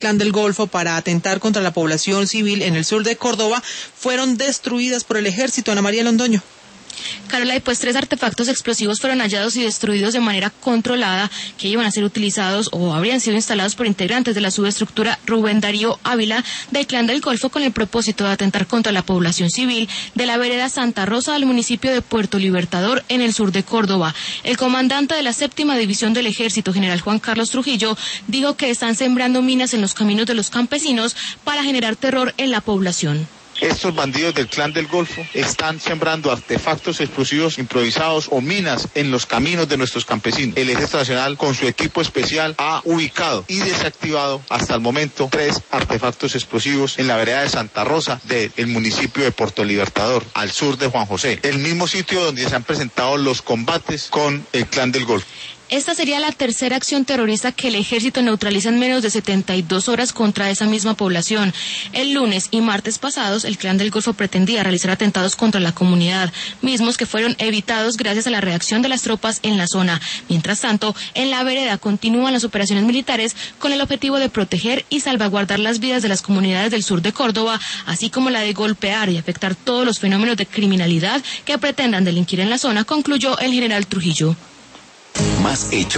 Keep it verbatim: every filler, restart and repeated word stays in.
Clan del Golfo para atentar contra la población civil en el sur de Córdoba fueron destruidas por el ejército. Ana María Londoño. Carola, y pues tres artefactos explosivos fueron hallados y destruidos de manera controlada que iban a ser utilizados o habrían sido instalados por integrantes de la subestructura Rubén Darío Ávila del Clan del Golfo con el propósito de atentar contra la población civil de la vereda Santa Rosa del municipio de Puerto Libertador en el sur de Córdoba. El comandante de la séptima división del ejército, general Juan Carlos Trujillo, dijo que están sembrando minas en los caminos de los campesinos para generar terror en la población. Estos bandidos del Clan del Golfo están sembrando artefactos explosivos improvisados o minas en los caminos de nuestros campesinos. El Ejército Nacional, con su equipo especial, ha ubicado y desactivado hasta el momento tres artefactos explosivos en la vereda de Santa Rosa del municipio de Puerto Libertador, al sur de Juan José, el mismo sitio donde se han presentado los combates con el Clan del Golfo. Esta sería la tercera acción terrorista que el ejército neutraliza en menos de setenta y dos horas contra esa misma población. El lunes y martes pasados, el Clan del Golfo pretendía realizar atentados contra la comunidad, mismos que fueron evitados gracias a la reacción de las tropas en la zona. Mientras tanto, en la vereda continúan las operaciones militares con el objetivo de proteger y salvaguardar las vidas de las comunidades del sur de Córdoba, así como la de golpear y afectar todos los fenómenos de criminalidad que pretendan delinquir en la zona, concluyó el general Trujillo. Más hechos.